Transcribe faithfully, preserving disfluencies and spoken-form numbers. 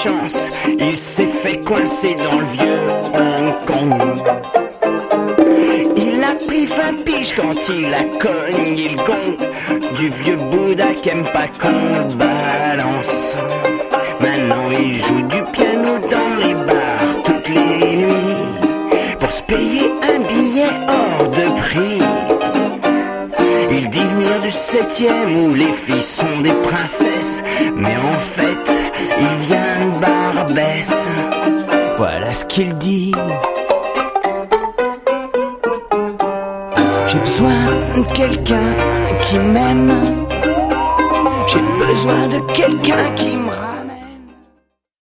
chance, il s'est fait coincer dans le vieux Hong Kong. Il a pris vingt piges quand il a cogné le gong du vieux Bouddha qui aime pas qu'on le balance. Maintenant il joue du piano dans les bars toutes les nuits pour se payer un billet hors de prix. Il dit venir du septième où les filles sont des princesses, mais en fait il vient de Barbès. Voilà ce qu'il dit. J'ai besoin de quelqu'un qui m'aime. J'ai besoin de quelqu'un qui